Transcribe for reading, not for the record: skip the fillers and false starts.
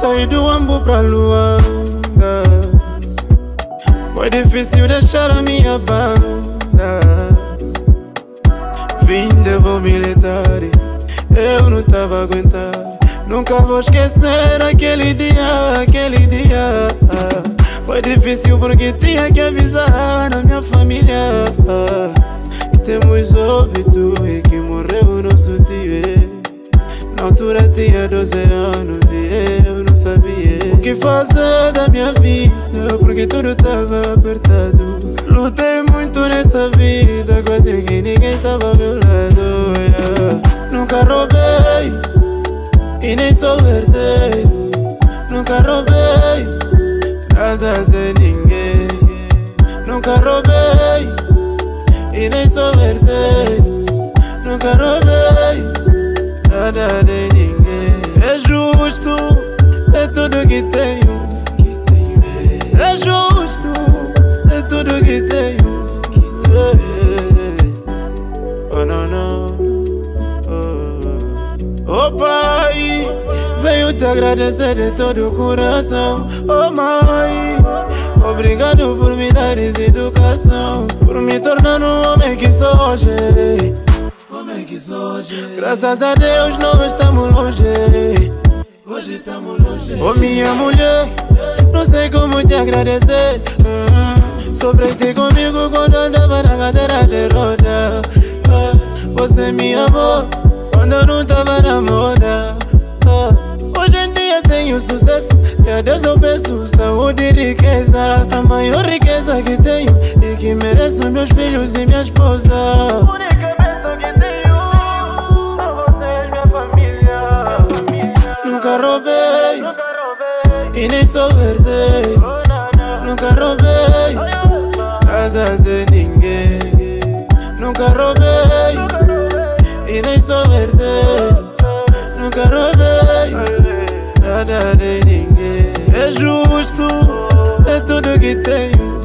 Saí do Ambu pra Luanda. Foi difícil deixar a minha banda. Vim de voo militar, eu não tava a aguentar. Nunca vou esquecer aquele dia. Foi difícil porque tinha que avisar a minha família que temos óbito e que morreu o nosso tio. Na altura tinha 12 anos e eu não sabia o que fazer da minha vida, porque tudo tava apertado. Lutei muito nessa vida, quase que ninguém tava ao meu lado. Nunca roubei e nem sou herdeiro. Nunca roubei nada de ninguém. Nunca roubei e nem sou herdeiro. Nunca roubei nada de ninguém. É justo ter tudo que tenho. É justo ter tudo que tenho. Oh não, não. Oh pai, venho te agradecer de todo o coração. Oh mãe, obrigado por me dar educação, por me tornar um homem que sou hoje. Graças a Deus não estamos longe. Hoje estamos longe. Oh minha mulher, não sei como te agradecer. Sofreste comigo quando andava na cadeira de roda. Você me amou quando eu não tava na moda. Hoje em dia tenho sucesso e a Deus eu peço saúde e riqueza. A maior riqueza que tenho e que mereço meus filhos e minha esposa. Nunca roubei e nem sou herdeiro. Nunca roubei nada de ninguém. Nunca roubei e nem sou herdeiro. Nunca roubei nada de ninguém. É justo ter tudo que tenho.